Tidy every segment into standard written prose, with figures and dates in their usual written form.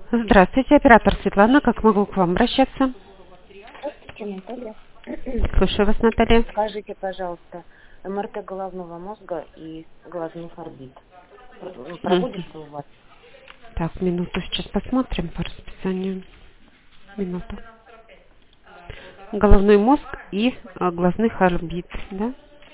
Здравствуйте, оператор Светлана. Как могу к вам обращаться? Здравствуйте, Наталья. Слушаю вас, Наталья. Скажите, пожалуйста, МРТ головного мозга и глазных орбит Мгм. проводится у вас? Так, минуту, сейчас посмотрим по расписанию. Минуту. Головной мозг и глазных орбит, да?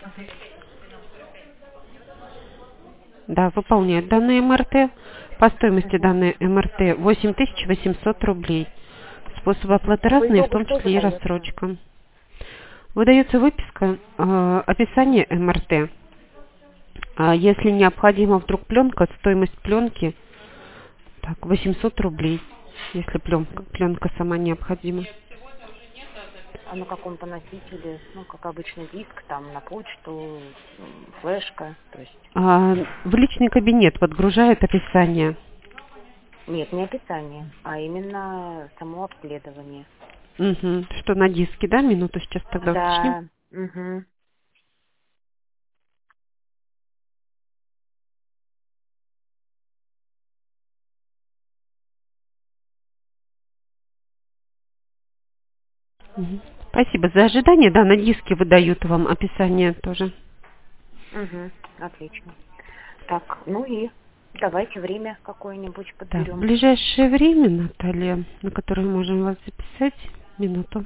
Да, выполняют данные МРТ. По стоимости Угу. данной МРТ 8800 рублей. Способы оплаты По разные, в итогу том что числе и выдается? рассрочка. Выдается выписка, описание МРТ. Если необходима вдруг пленка, стоимость пленки так, 800 рублей, если пленка сама необходима. А на каком-то носителе, ну, как обычно, диск, там, на почту, флешка, то есть... В личный кабинет подгружает описание. Нет, не описание, а именно само обследование. Мгм. Что на диске, да? Минуту сейчас тогда уточним. Да, угу. Мгм. Спасибо за ожидание. Да, на диске выдают вам описание тоже. Угу, отлично. Так, ну и давайте время какое-нибудь Так, в подберем. ближайшее время, Наталья, на которое можем вас записать, минуту.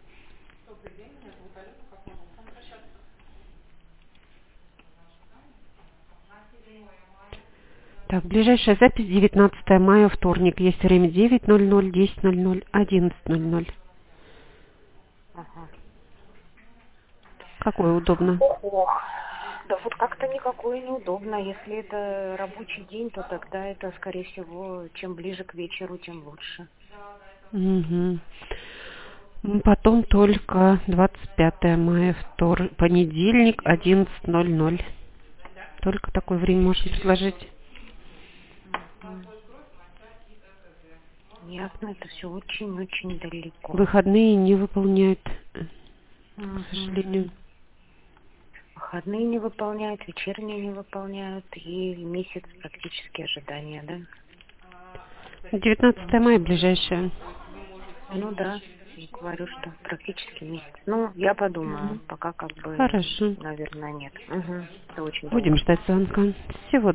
Так, ближайшая запись 19 мая, вторник. Есть время 9:00, 10:00, 11:00. Ага. Какое удобно? Ох, да вот как-то никакое неудобно. Если это рабочий день, то тогда это, скорее всего, чем ближе к вечеру, тем лучше. Мгм. Потом только 25 мая, понедельник, 11:00. Только такое время можно предложить. М, Ясно, это все очень-очень далеко. Выходные не выполняют, к Мгм. сожалению. Выходные не выполняют, вечерние не выполняют, и месяц практически ожидания, да? 19 мая ближайшее. Ну да, я говорю, что практически месяц. Ну, я подумаю, Мгм. пока как бы, Хорошо. наверное, нет. Угу. Это очень Будем долго. ждать звонка. Всего